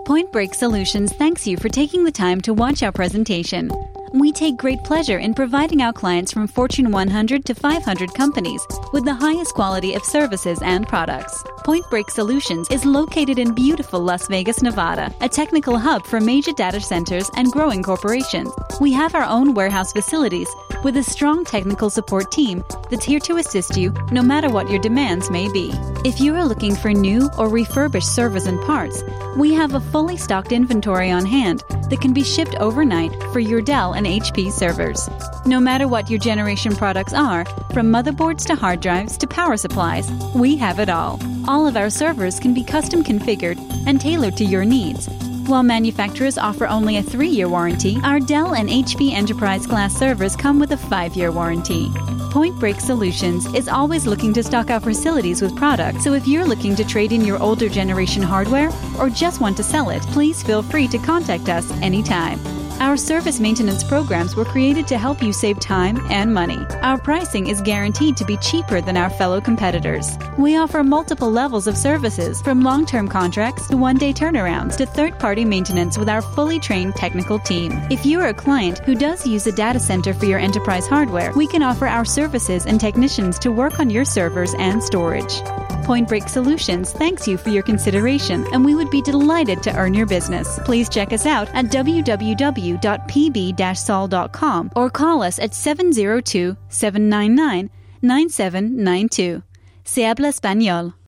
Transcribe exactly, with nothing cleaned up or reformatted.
Point Break Solutions thanks you for taking the time to watch our presentation. We take great pleasure in providing our clients from Fortune one hundred to five hundred companies with the highest quality of services and products. Point Break Solutions is located in beautiful Las Vegas, Nevada, a technical hub for major data centers and growing corporations. We have our own warehouse facilities with a strong technical support team that's here to assist you no matter what your demands may be. If you are looking for new or refurbished servers and parts, we have a fully stocked inventory on hand that can be shipped overnight for your Dell and H P servers. No matter what your generation products are, from motherboards to hard drives to power supplies, we have it all. All of our servers can be custom configured and tailored to your needs. While manufacturers offer only a three-year warranty, our Dell and H P Enterprise-class servers come with a five-year warranty. Point Break Solutions is always looking to stock our facilities with products, so if you're looking to trade in your older generation hardware or just want to sell it, please feel free to contact us anytime. Our service maintenance programs were created to help you save time and money. Our pricing is guaranteed to be cheaper than our fellow competitors. We offer multiple levels of services, from long-term contracts to one-day turnarounds to third-party maintenance with our fully trained technical team. If you are a client who does use a data center for your enterprise hardware, we can offer our services and technicians to work on your servers and storage. Point Break Solutions thanks you for your consideration, and we would be delighted to earn your business. Please check us out at w w w dot p b dash sol dot com or call us at seven zero two, seven nine nine, nine seven nine two. Se habla español.